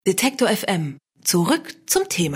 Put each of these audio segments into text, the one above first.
Detektor FM. Zurück zum Thema.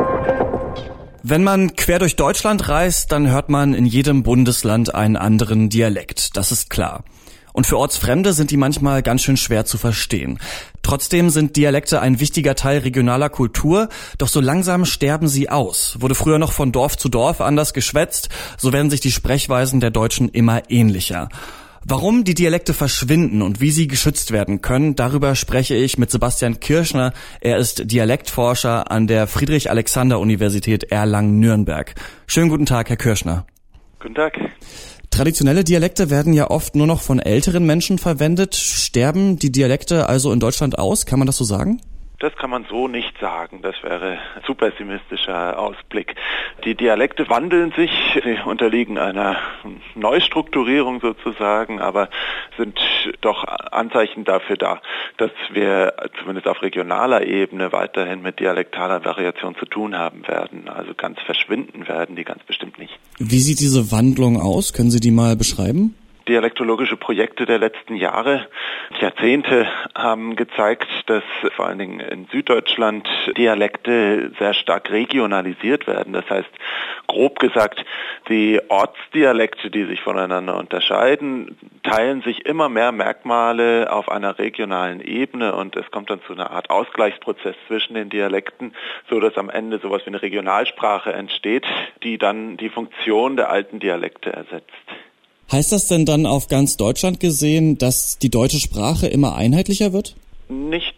Wenn man quer durch Deutschland reist, dann hört man in jedem Bundesland einen anderen Dialekt. Das ist klar. Und für Ortsfremde sind die manchmal ganz schön schwer zu verstehen. Trotzdem sind Dialekte ein wichtiger Teil regionaler Kultur, doch so langsam sterben sie aus. Wurde früher noch von Dorf zu Dorf anders geschwätzt, so werden sich die Sprechweisen der Deutschen immer ähnlicher. Warum die Dialekte verschwinden und wie sie geschützt werden können, darüber spreche ich mit Sebastian Kirschner. Er ist Dialektforscher an der Friedrich-Alexander-Universität Erlangen-Nürnberg. Schönen guten Tag, Herr Kirschner. Guten Tag. Traditionelle Dialekte werden ja oft nur noch von älteren Menschen verwendet. Sterben die Dialekte also in Deutschland aus? Kann man das so sagen? Das kann man so nicht sagen. Das wäre ein zu pessimistischer Ausblick. Die Dialekte wandeln sich, sie unterliegen einer Neustrukturierung sozusagen, aber sind doch Anzeichen dafür da, dass wir zumindest auf regionaler Ebene weiterhin mit dialektaler Variation zu tun haben werden. Also ganz verschwinden werden die ganz bestimmt nicht. Wie sieht diese Wandlung aus? Können Sie die mal beschreiben? Dialektologische Projekte der letzten Jahre, Jahrzehnte haben gezeigt, dass vor allen Dingen in Süddeutschland Dialekte sehr stark regionalisiert werden. Das heißt, grob gesagt, die Ortsdialekte, die sich voneinander unterscheiden, teilen sich immer mehr Merkmale auf einer regionalen Ebene und es kommt dann zu einer Art Ausgleichsprozess zwischen den Dialekten, so dass am Ende sowas wie eine Regionalsprache entsteht, die dann die Funktion der alten Dialekte ersetzt. Heißt das denn dann auf ganz Deutschland gesehen, dass die deutsche Sprache immer einheitlicher wird? Nicht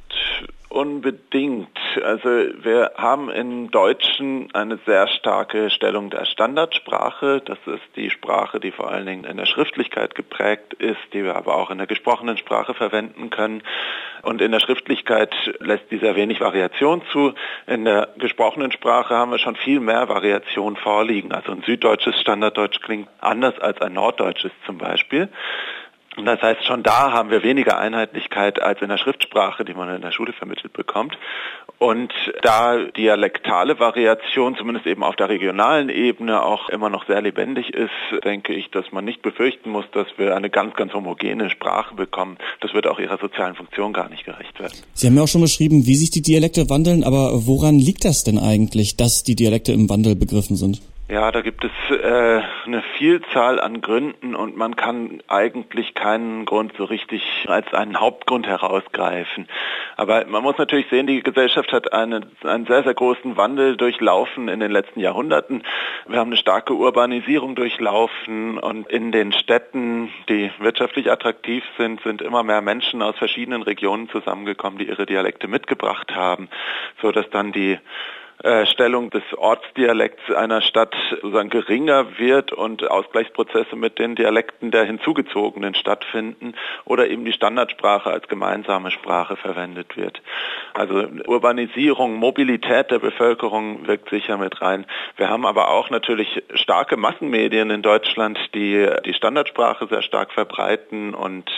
unbedingt. Also wir haben im Deutschen eine sehr starke Stellung der Standardsprache. Das ist die Sprache, die vor allen Dingen in der Schriftlichkeit geprägt ist, die wir aber auch in der gesprochenen Sprache verwenden können. Und in der Schriftlichkeit lässt die sehr wenig Variation zu. In der gesprochenen Sprache haben wir schon viel mehr Variation vorliegen. Also ein süddeutsches Standarddeutsch klingt anders als ein norddeutsches zum Beispiel. Und das heißt, schon da haben wir weniger Einheitlichkeit als in der Schriftsprache, die man in der Schule vermittelt bekommt. Und da dialektale Variation, zumindest eben auf der regionalen Ebene, auch immer noch sehr lebendig ist, denke ich, dass man nicht befürchten muss, dass wir eine ganz, ganz homogene Sprache bekommen. Das wird auch ihrer sozialen Funktion gar nicht gerecht werden. Sie haben ja auch schon beschrieben, wie sich die Dialekte wandeln, aber woran liegt das denn eigentlich, dass die Dialekte im Wandel begriffen sind? Ja, da gibt es eine Vielzahl an Gründen und man kann eigentlich keinen Grund so richtig als einen Hauptgrund herausgreifen. Aber man muss natürlich sehen, die Gesellschaft hat einen sehr, sehr großen Wandel durchlaufen in den letzten Jahrhunderten. Wir haben eine starke Urbanisierung durchlaufen und in den Städten, die wirtschaftlich attraktiv sind, sind immer mehr Menschen aus verschiedenen Regionen zusammengekommen, die ihre Dialekte mitgebracht haben, so dass dann die Stellung des Ortsdialekts einer Stadt sozusagen geringer wird und Ausgleichsprozesse mit den Dialekten der hinzugezogenen stattfinden oder eben die Standardsprache als gemeinsame Sprache verwendet wird. Also Urbanisierung, Mobilität der Bevölkerung wirkt sicher mit rein. Wir haben aber auch natürlich starke Massenmedien in Deutschland, die die Standardsprache sehr stark verbreiten und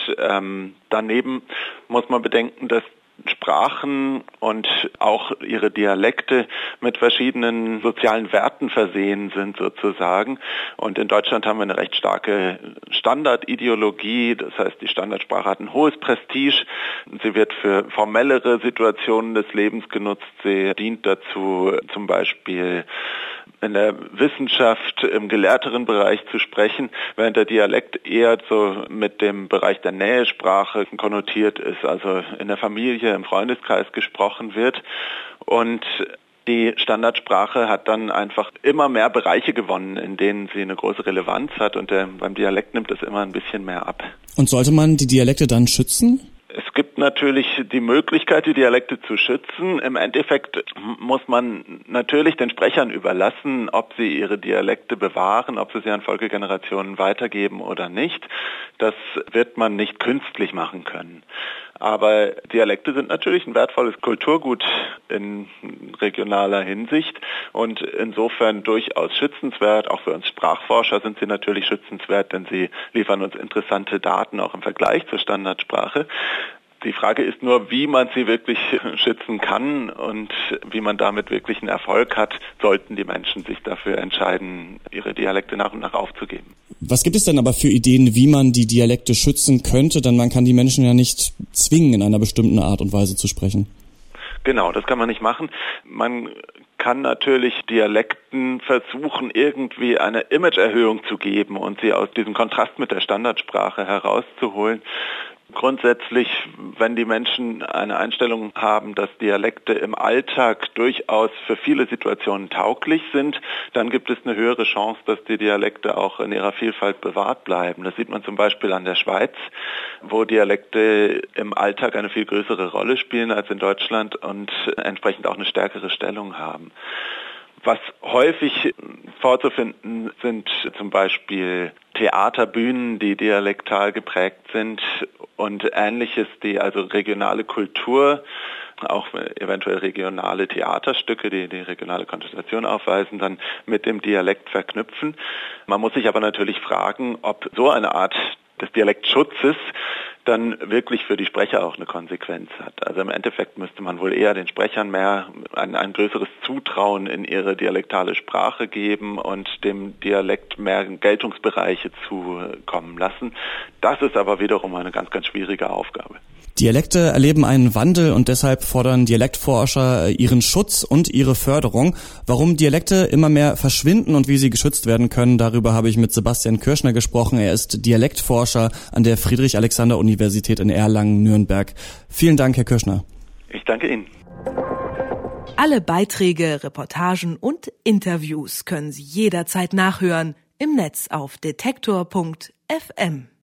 daneben muss man bedenken, dass Sprachen und auch ihre Dialekte mit verschiedenen sozialen Werten versehen sind sozusagen. Und in Deutschland haben wir eine recht starke Standardideologie. Das heißt, die Standardsprache hat ein hohes Prestige. Sie wird für formellere Situationen des Lebens genutzt. Sie dient dazu, zum Beispiel in der Wissenschaft im gelehrteren Bereich zu sprechen, während der Dialekt eher so mit dem Bereich der Nähesprache konnotiert ist, also in der Familie, im Freundeskreis gesprochen wird. Und die Standardsprache hat dann einfach immer mehr Bereiche gewonnen, in denen sie eine große Relevanz hat und beim Dialekt nimmt es immer ein bisschen mehr ab. Und sollte man die Dialekte dann schützen? Es gibt natürlich die Möglichkeit, die Dialekte zu schützen. Im Endeffekt muss man natürlich den Sprechern überlassen, ob sie ihre Dialekte bewahren, ob sie sie an Folgegenerationen weitergeben oder nicht. Das wird man nicht künstlich machen können. Aber Dialekte sind natürlich ein wertvolles Kulturgut in regionaler Hinsicht und insofern durchaus schützenswert. Auch für uns Sprachforscher sind sie natürlich schützenswert, denn sie liefern uns interessante Daten auch im Vergleich zur Standardsprache. Die Frage ist nur, wie man sie wirklich schützen kann und wie man damit wirklich einen Erfolg hat, sollten die Menschen sich dafür entscheiden, ihre Dialekte nach und nach aufzugeben. Was gibt es denn aber für Ideen, wie man die Dialekte schützen könnte? Denn man kann die Menschen ja nicht zwingen, in einer bestimmten Art und Weise zu sprechen. Genau, das kann man nicht machen. Man kann natürlich Dialekten versuchen, irgendwie eine Imageerhöhung zu geben und sie aus diesem Kontrast mit der Standardsprache herauszuholen. Grundsätzlich, wenn die Menschen eine Einstellung haben, dass Dialekte im Alltag durchaus für viele Situationen tauglich sind, dann gibt es eine höhere Chance, dass die Dialekte auch in ihrer Vielfalt bewahrt bleiben. Das sieht man zum Beispiel an der Schweiz, wo Dialekte im Alltag eine viel größere Rolle spielen als in Deutschland und entsprechend auch eine stärkere Stellung haben. Was häufig vorzufinden sind zum Beispiel Theaterbühnen, die dialektal geprägt sind und Ähnliches, die also regionale Kultur, auch eventuell regionale Theaterstücke, die regionale Konstellation aufweisen, dann mit dem Dialekt verknüpfen. Man muss sich aber natürlich fragen, ob so eine Art des Dialektschutzes dann wirklich für die Sprecher auch eine Konsequenz hat. Also im Endeffekt müsste man wohl eher den Sprechern mehr ein größeres Zutrauen in ihre dialektale Sprache geben und dem Dialekt mehr Geltungsbereiche zukommen lassen. Das ist aber wiederum eine ganz, ganz schwierige Aufgabe. Dialekte erleben einen Wandel und deshalb fordern Dialektforscher ihren Schutz und ihre Förderung. Warum Dialekte immer mehr verschwinden und wie sie geschützt werden können, darüber habe ich mit Sebastian Kirschner gesprochen. Er ist Dialektforscher an der Friedrich-Alexander-Universität in Erlangen-Nürnberg. Vielen Dank, Herr Kirschner. Ich danke Ihnen. Alle Beiträge, Reportagen und Interviews können Sie jederzeit nachhören im Netz auf detektor.fm.